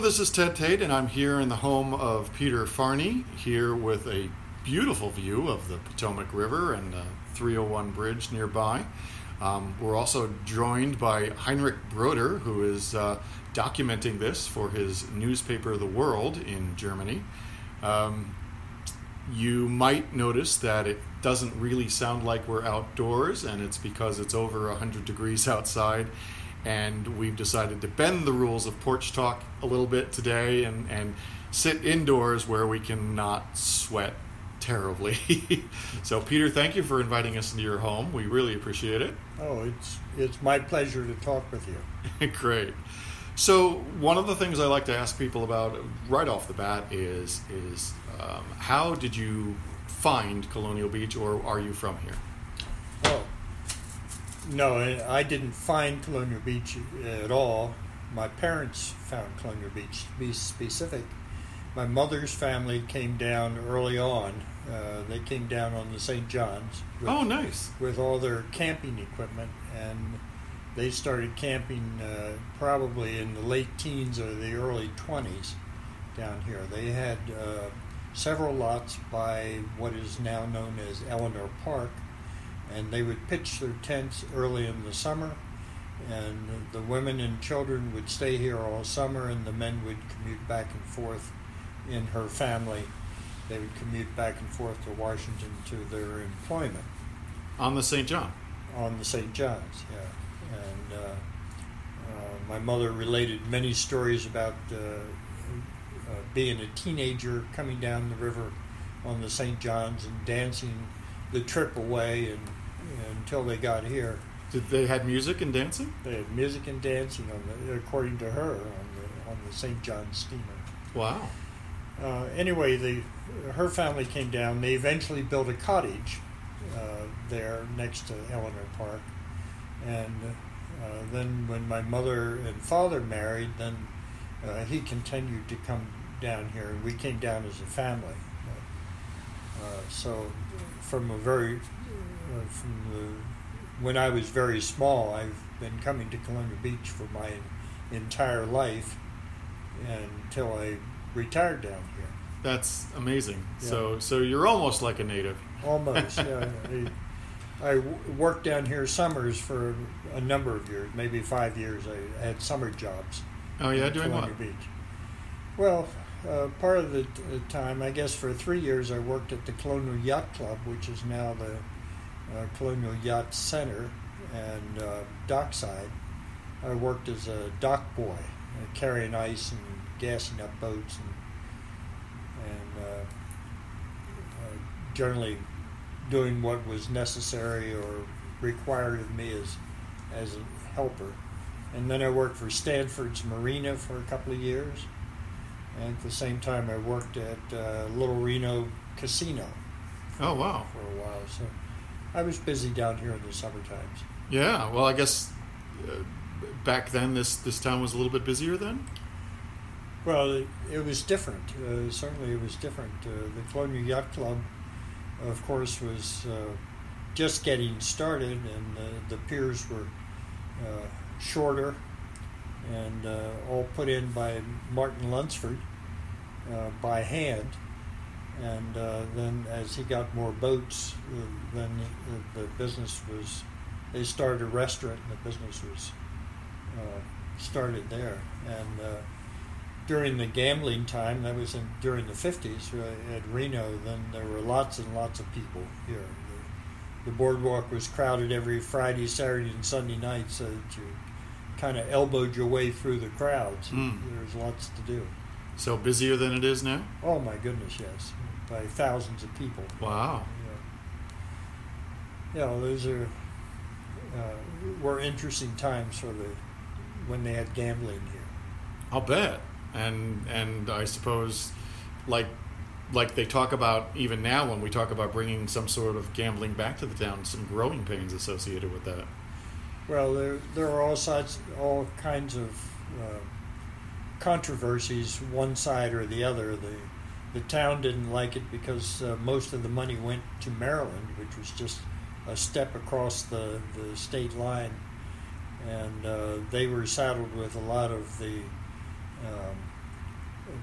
This is Ted Tate, and I'm here in the home of Peter Farney, here with a beautiful view of the Potomac River and the 301 bridge nearby. We're also joined by Heinrich Broder, who is documenting this for his newspaper The World in Germany. You might notice that it doesn't really sound like we're outdoors, and it's because it's over 100 degrees outside. And we've decided to bend the rules of porch talk a little bit today and sit indoors where we can not sweat terribly. So, Peter, thank you for inviting us into your home. We really appreciate it. Oh, it's my pleasure to talk with you. Great. So, one of the things I like to ask people about right off the bat is how did you find Colonial Beach, or are you from here? Oh. No, I didn't find Colonial Beach at all. My parents found Colonial Beach. To be specific, my mother's family came down early on. They came down on the St. John's. Oh, nice. With all their camping equipment, and they started camping probably in the late teens or the early 20s down here. They had several lots by what is now known as Eleanor Park, and they would pitch their tents early in the summer, and the women and children would stay here all summer, and the men would commute back and forth in her family. They would commute back and forth to Washington to their employment. On the St. John? On the St. John's, yeah. And my mother related many stories about being a teenager coming down the river on the St. John's and dancing the trip away and until they got here. Did they had music and dancing? They had music and dancing according to her, on the St. John steamer. Wow. Anyway, her family came down. They eventually built a cottage there next to Eleanor Park, and then when my mother and father married, then he continued to come down here, and we came down as a family. So when I was very small, I've been coming to Colonial Beach for my entire life until I retired down here. That's amazing. Yeah. So you're almost like a native. Almost, yeah. I worked down here summers for a number of years, maybe 5 years. I had summer jobs. Oh yeah, doing Colonial what? Beach. Well, part of the time, I guess for 3 years, I worked at the Colonial Yacht Club, which is now the Colonial Yacht Center and dockside. I worked as a dock boy, carrying ice and gassing up boats, and generally doing what was necessary or required of me as a helper. And then I worked for Stanford's Marina for a couple of years. And at the same time, I worked at Little Reno Casino. Oh, wow. For a while. So I was busy down here in the summer times. Yeah, well, I guess back then this town was a little bit busier then? Well, it was different. Certainly it was different. The Colonial Yacht Club, of course, was just getting started, and the piers were shorter and all put in by Martin Lunsford by hand. And then as he got more boats, then the business was, they started a restaurant, and the business was started there. And during the gambling time, that was during the 50s at Reno, then there were lots and lots of people here. The boardwalk was crowded every Friday, Saturday, and Sunday night, so that you kind of elbowed your way through the crowds. There was lots to do. So busier than it is now? Oh my goodness, yes, by thousands of people. Wow. Yeah, those were interesting times for when they had gambling here. I'll bet. And I suppose, like they talk about even now when we talk about bringing some sort of gambling back to the town, some growing pains associated with that. Well, there are all kinds of controversies, one side or the other. The town didn't like it because most of the money went to Maryland, which was just a step across the state line, and they were saddled with a lot of the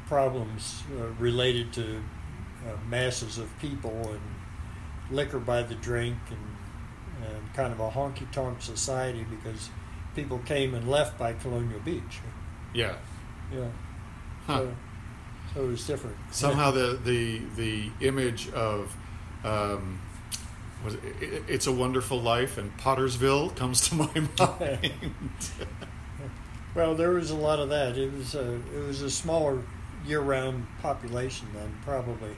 problems related to masses of people and liquor by the drink and kind of a honky-tonk society because people came and left by Colonial Beach. Yeah. Yeah. Huh. So it was different. Somehow the image of It's a Wonderful Life and Pottersville comes to my mind. Well, there was a lot of that. It was a smaller year-round population then, probably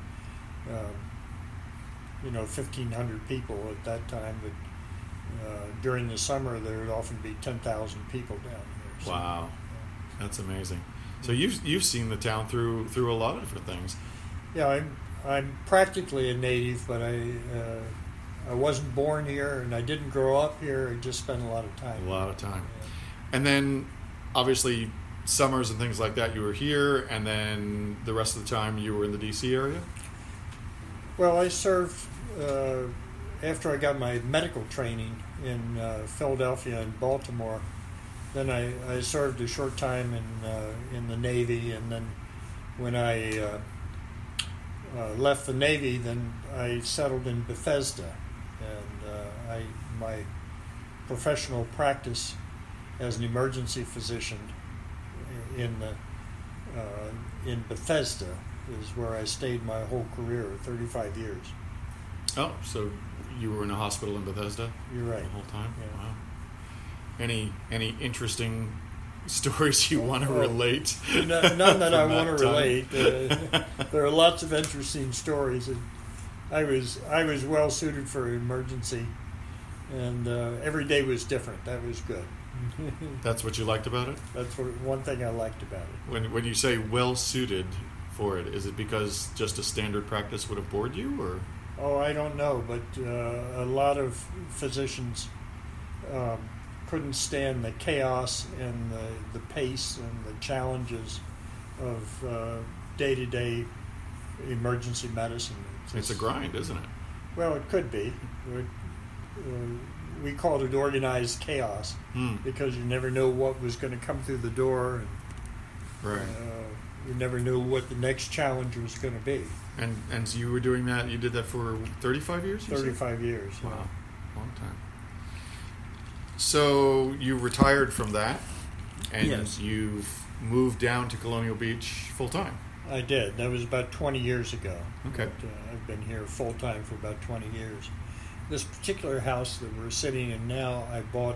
1,500 people at that time. But during the summer, there would often be 10,000 people down here. So, wow, that's amazing. So you've seen the town through a lot of different things. Yeah, I'm practically a native, but I wasn't born here and I didn't grow up here. I just spent a lot of time. Yeah. And then, obviously, summers and things like that, you were here, and then the rest of the time you were in the D.C. area? Well, I served after I got my medical training in Philadelphia and Baltimore. Then I served a short time in the Navy, and then when I left the Navy, then I settled in Bethesda, and my professional practice as an emergency physician in Bethesda is where I stayed my whole career, 35 years. Oh, so you were in a hospital in Bethesda? You're right. The whole time? Yeah. Wow. Any interesting stories you want to relate? None that I want to time? relate. There are lots of interesting stories. I was well suited for emergency, and every day was different. That was good. That's what you liked about it? That's one thing I liked about it. When you say well suited for it, is it because just a standard practice would have bored you, or? Oh, I don't know, but a lot of physicians couldn't stand the chaos and the pace and the challenges of day-to-day emergency medicine. It's a grind, isn't it? Well, it could be. We called it organized chaos because you never know what was going to come through the door, and right. You never knew what the next challenge was going to be. And so you were doing that. You did that for 35 years. 35 years. Wow, Yeah. long time. So you retired from that, and Yes. you've moved down to Colonial Beach full time. I did. That was about 20 years ago. Okay. But, I've been here full time for about 20 years. This particular house that we're sitting in now, I bought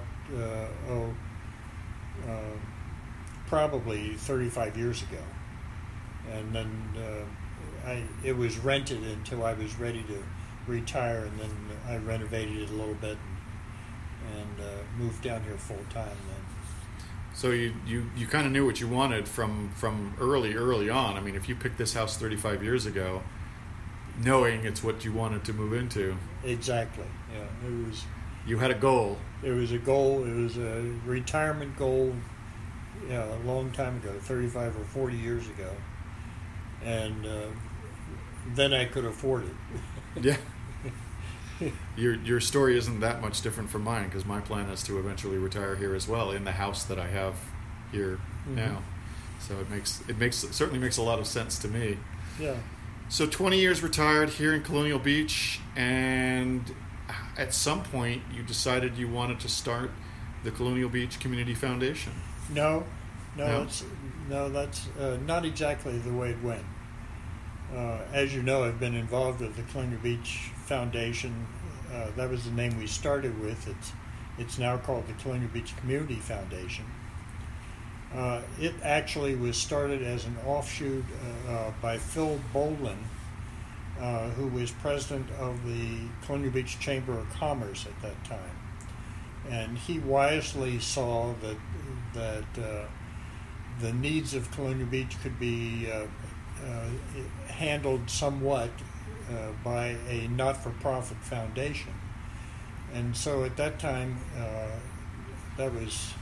probably 35 years ago, and then it was rented until I was ready to retire, and then I renovated it a little bit and moved down here full time then. So you kind of knew what you wanted from early on. I mean, if you picked this house 35 years ago, knowing it's what you wanted to move into. Exactly. Yeah. You had a goal. It was a goal. It was a retirement goal. Yeah, a long time ago, 35 or 40 years ago, and then I could afford it. Yeah. Your story isn't that much different from mine, because my plan is to eventually retire here as well, in the house that I have here now. So it certainly makes a lot of sense to me. Yeah. So 20 years retired here in Colonial Beach, and at some point you decided you wanted to start the Colonial Beach Community Foundation. No, that's not exactly the way it went. As you know, I've been involved with the Colonial Beach Foundation. That was the name we started with. It's now called the Colonial Beach Community Foundation. It actually was started as an offshoot by Phil Bolin, who was president of the Colonial Beach Chamber of Commerce at that time. And he wisely saw that the needs of Colonial Beach could be handled somewhat by a not-for-profit foundation. And so at that time, that was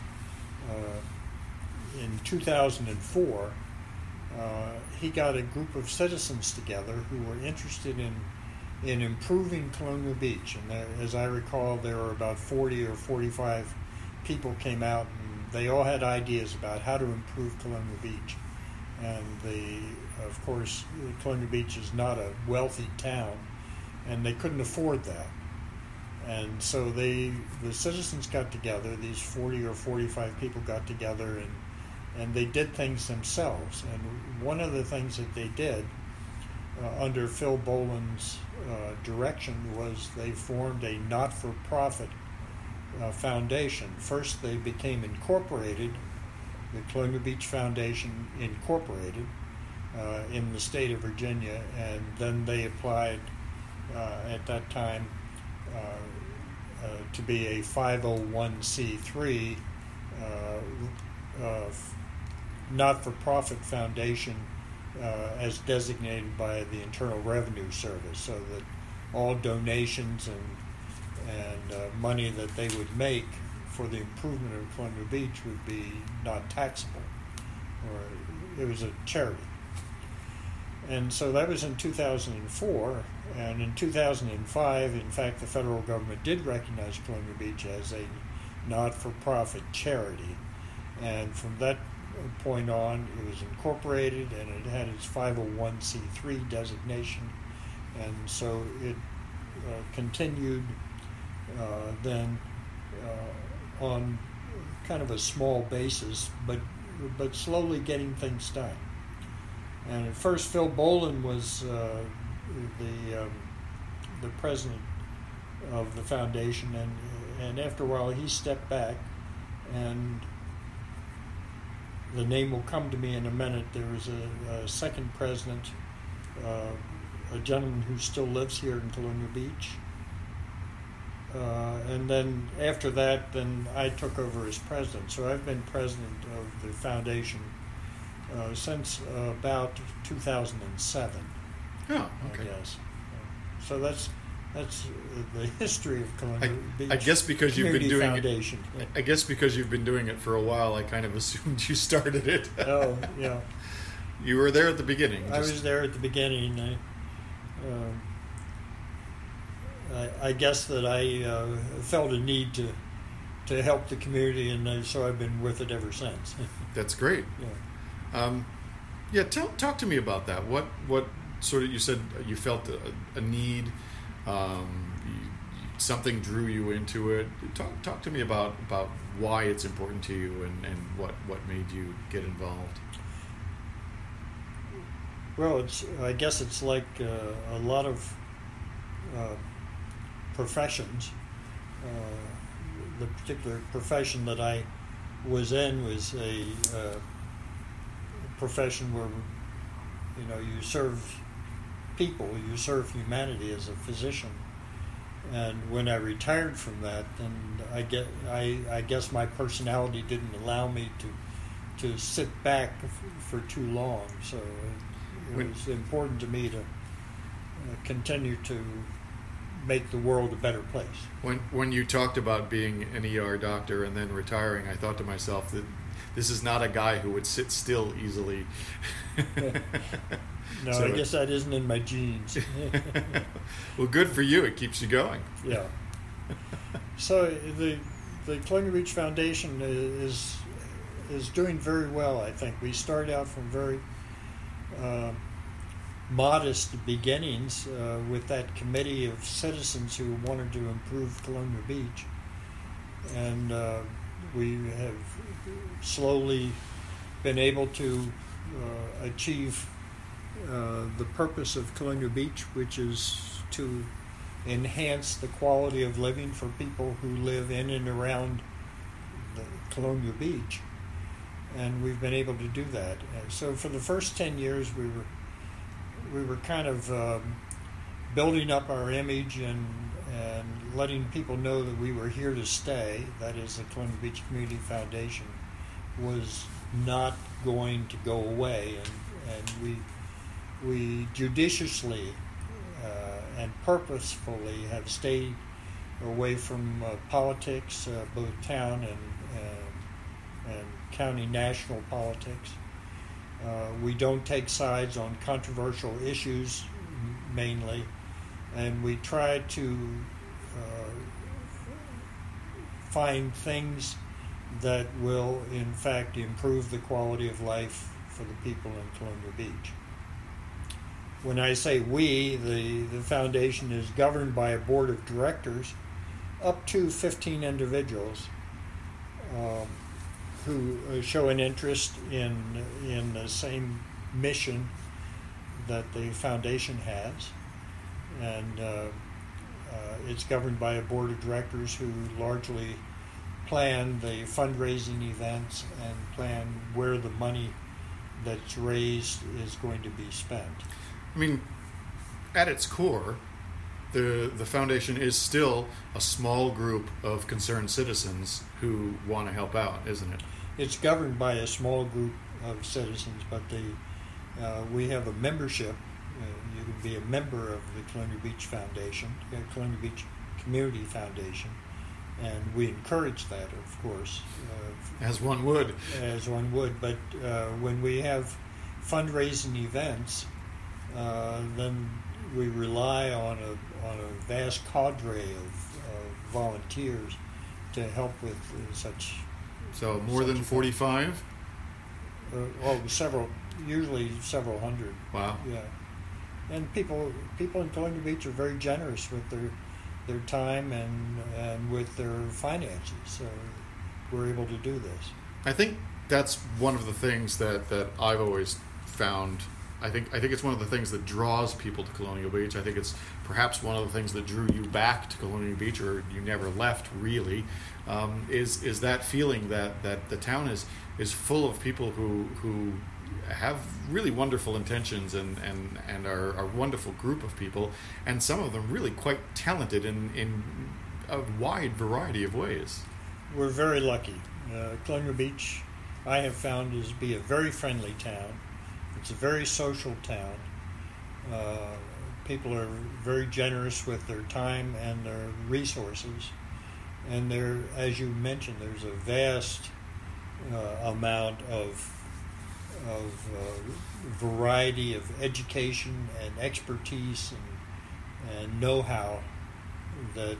in 2004, he got a group of citizens together who were interested in improving Colonial Beach. And as I recall, there were about 40 or 45 people came out, and they all had ideas about how to improve Colonial Beach. and of course, Colonial Beach is not a wealthy town, and they couldn't afford that. And so the citizens got together, these 40 or 45 people got together, and they did things themselves. And one of the things that they did under Phil Boland's direction was they formed a not-for-profit foundation. First, they became incorporated, the Colonial Beach Foundation Incorporated, in the state of Virginia, and then they applied at that time to be a 501c3 not-for-profit foundation as designated by the Internal Revenue Service, so that all donations and money that they would make for the improvement of Colonial Beach would be not taxable, or it was a charity. And so that was in 2004, and in 2005, in fact, the federal government did recognize Colonial Beach as a not-for-profit charity, and from that point on, it was incorporated, and it had its 501c3 designation, and so it continued then on kind of a small basis, but slowly getting things done. And at first, Phil Boland was the president of the foundation, and after a while he stepped back, and the name will come to me in a minute. There was a second president, a gentleman who still lives here in Colonial Beach. And then after that, then I took over as president. So I've been president of the foundation since about 2007. Oh, okay. I guess. So that's the history of Colonial Beach. I guess because you've been doing Foundation. it. I guess because you've been doing it for a while, I kind of assumed you started it. Oh, yeah. You were there at the beginning. I was there at the beginning. I guess that I felt a need to help the community, and so I've been with it ever since. That's great. Yeah. Talk to me about that. What sort of, you said you felt a need, something drew you into it. Talk to me about why it's important to you and what made you get involved. Well, I guess it's like a lot of professions. The particular profession that I was in was a profession where, you serve people, you serve humanity as a physician. And when I retired from that, then I guess my personality didn't allow me to sit back for too long. So it was important to me to continue to make the world a better place. When you talked about being an ER doctor and then retiring, I thought to myself that this is not a guy who would sit still easily. No, so I guess that isn't in my genes. Well, good for you. It keeps you going. Yeah. So the Colonial Beach Foundation is doing very well, I think. We started out from very modest beginnings with that committee of citizens who wanted to improve Colonial Beach. And we have slowly been able to achieve the purpose of Colonial Beach, which is to enhance the quality of living for people who live in and around the Colonial Beach. And we've been able to do that. And so for the first 10 years, we were kind of building up our image and letting people know that we were here to stay. That is, the Colonial Beach Community Foundation was not going to go away, and we judiciously and purposefully have stayed away from politics, both town and county national politics. We don't take sides on controversial issues mainly, and we try to find things that will in fact improve the quality of life for the people in Colonial Beach. When I say we, the foundation is governed by a board of directors, up to 15 individuals who show an interest in the same mission that the foundation has, and it's governed by a board of directors who largely plan the fundraising events and plan where the money that's raised is going to be spent. I mean, at its core, the foundation is still a small group of concerned citizens who want to help out, isn't it? It's governed by a small group of citizens, but we have a membership. You can be a member of the Colonial Beach Foundation, Colonial Beach Community Foundation, and we encourage that, of course. As one would. As one would, but when we have fundraising events, then we rely on a vast cadre of volunteers to help with such. So more than 45? Usually several hundred. Wow. Yeah, and people in Colonial Beach are very generous with their time and with their finances. So we're able to do this. I think that's one of the things that I've always found. I think it's one of the things that draws people to Colonial Beach. I think it's perhaps one of the things that drew you back to Colonial Beach, or you never left really, is that feeling that the town is full of people who have really wonderful intentions and are a wonderful group of people, and some of them really quite talented in a wide variety of ways. We're very lucky. Colonial Beach, I have found, is to be a very friendly town. It's a very social town. People are very generous with their time and their resources. And there, as you mentioned, there's a vast amount of variety of education and expertise and know-how that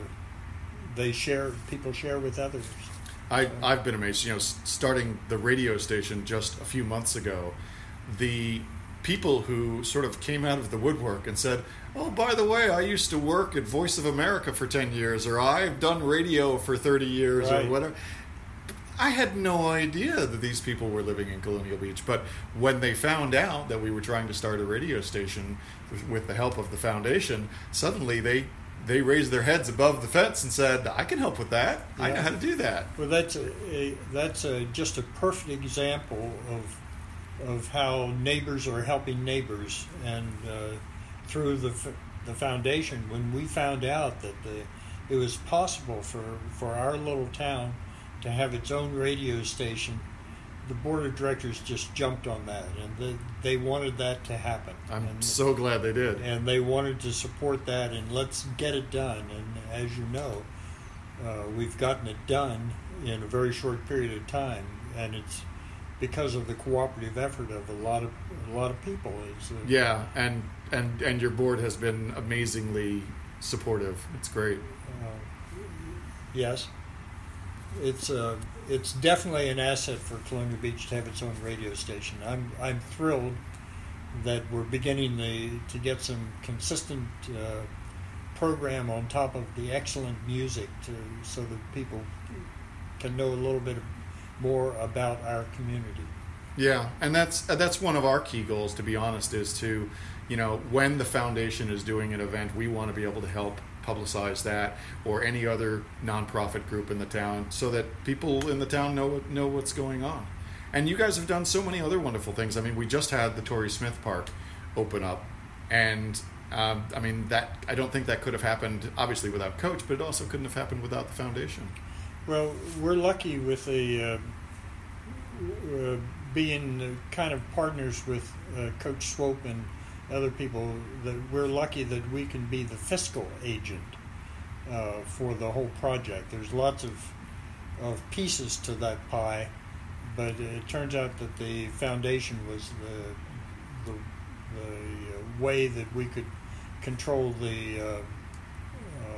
people share with others. I've been amazed. Starting the radio station just a few months ago, the people who sort of came out of the woodwork and said, "Oh, by the way, I used to work at Voice of America for 10 years, or I've done radio for 30 years, right," or whatever. I had no idea that these people were living in Colonial Beach, but when they found out that we were trying to start a radio station with the help of the foundation, suddenly they raised their heads above the fence and said, "I can help with that. Yeah. I know how to do that." Well, that's just a perfect example of how neighbors are helping neighbors, and through the foundation, when we found out that it was possible for our little town to have its own radio station, the board of directors just jumped on that, and they wanted that to happen. I'm so glad they did. And they wanted to support that, and let's get it done. And as you know, we've gotten it done in a very short period of time, and it's because of the cooperative effort of a lot of people. Yeah, and your board has been amazingly supportive. It's great. Yes. It's definitely an asset for Colonial Beach to have its own radio station. I'm thrilled that we're beginning to get some consistent program on top of the excellent music, so that people can know a little bit more about our community. Yeah, and that's one of our key goals, to be honest, is to, when the foundation is doing an event, we want to be able to help publicize that, or any other nonprofit group in the town, so that people in the town know what's going on. And you guys have done so many other wonderful things. I mean, we just had the Torrey Smith Park open up, and that I don't think that could have happened, obviously, without Coach, but it also couldn't have happened without the foundation. Well, we're lucky with being kind of partners with Coach Swope and other people, that we're lucky that we can be the fiscal agent for the whole project. There's lots of pieces to that pie, but it turns out that the foundation was the way that we could control the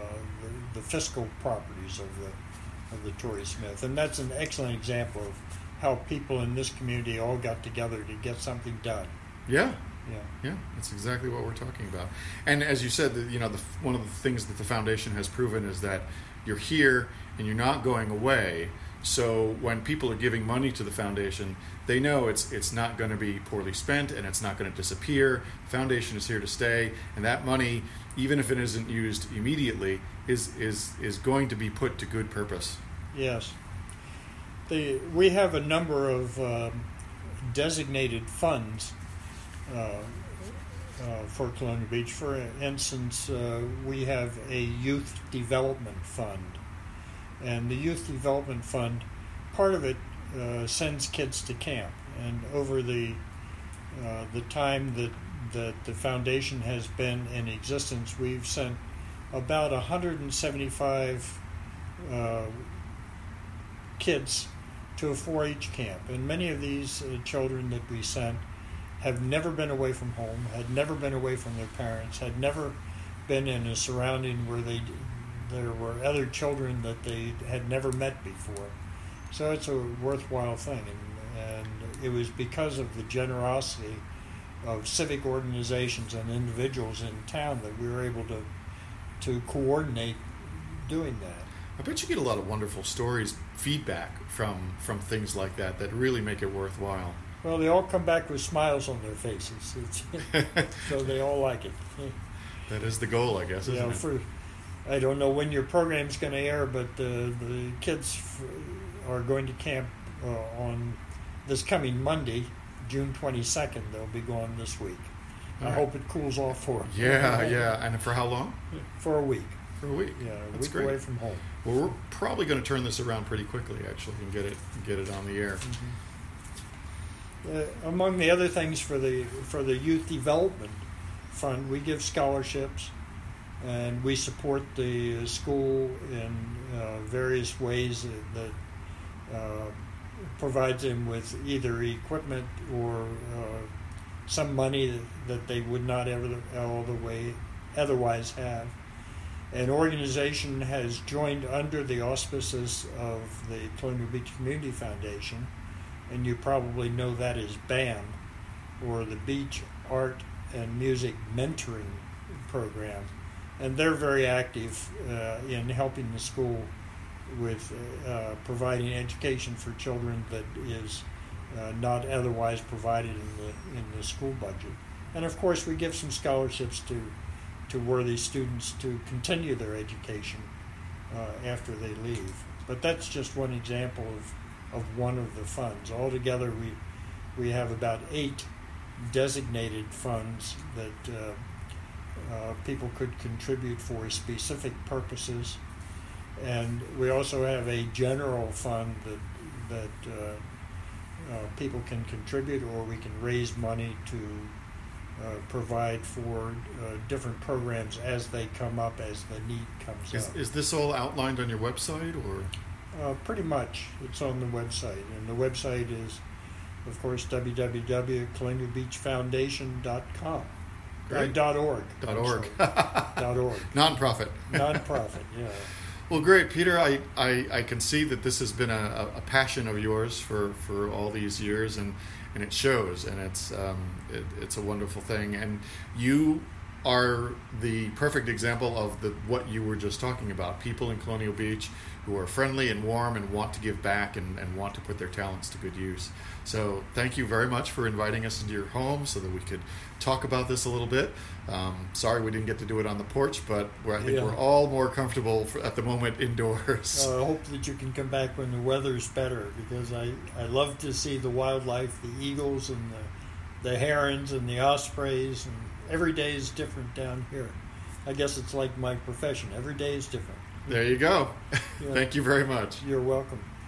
fiscal properties of the Torrey Smith, and that's an excellent example how people in this community all got together to get something done. Yeah. Yeah. Yeah, that's exactly what we're talking about. And as you said, one of the things that the foundation has proven is that you're here and you're not going away. So when people are giving money to the foundation, they know it's not going to be poorly spent and it's not going to disappear. The foundation is here to stay, and that money, even if it isn't used immediately, is going to be put to good purpose. Yes. We have a number of designated funds for Colonial Beach. For instance, we have a youth development fund. And the Youth Development Fund, part of it sends kids to camp. And over the time that the foundation has been in existence, we've sent about 175 kids to a 4-H camp. And many of these children that we sent have never been away from home, had never been away from their parents, had never been in a surrounding where there were other children that they had never met before. So it's a worthwhile thing. And it was because of the generosity of civic organizations and individuals in town that we were able to coordinate doing that. I bet you get a lot of wonderful stories, feedback from things like that really make it worthwhile. Well, they all come back with smiles on their faces, so they all like it. That is the goal, I guess, isn't it? I don't know when your program's going to air, but the kids are going to camp on this coming Monday, June 22nd. They'll be gone this week. I hope it cools off for them. Yeah. And for how long? For a week. For a week. Yeah, That's week great. Away from home. Well, we're probably going to turn this around pretty quickly, actually, and get it on the air. Mm-hmm. Among the other things for the Youth Development Fund, we give scholarships, and we support the school in various ways that provides them with either equipment or some money that they would not otherwise have. An organization has joined under the auspices of the Colonial Beach Community Foundation, and you probably know that as BAM, or the Beach Art and Music Mentoring Program. And they're very active in helping the school with providing education for children that is not otherwise provided in the school budget. And of course, we give some scholarships to worthy students to continue their education after they leave. But that's just one example of one of the funds. Altogether, we have about 8 designated funds that people could contribute for specific purposes, and we also have a general fund that people can contribute, or we can raise money to provide for different programs as they come up, as the need comes up. Is this all outlined on your website, or? Pretty much, it's on the website, and the website is, of course, www.colonialbeachfoundation.com. Great. .org. .org. .org. Nonprofit. Nonprofit, yeah. Well, great, Peter. I can see that this has been a passion of yours for all these years, and it shows, and it's a wonderful thing. And you are the perfect example of what you were just talking about. People in Colonial Beach who are friendly and warm and want to give back and want to put their talents to good use. So thank you very much for inviting us into your home so that we could talk about this a little bit. Sorry we didn't get to do it on the porch, but I think we're all more comfortable at the moment indoors. I hope that you can come back when the weather's better, because I love to see the wildlife, the eagles and the herons and the ospreys, and every day is different down here. I guess it's like my profession. Every day is different. There you go. Yeah. Thank you very much. You're welcome.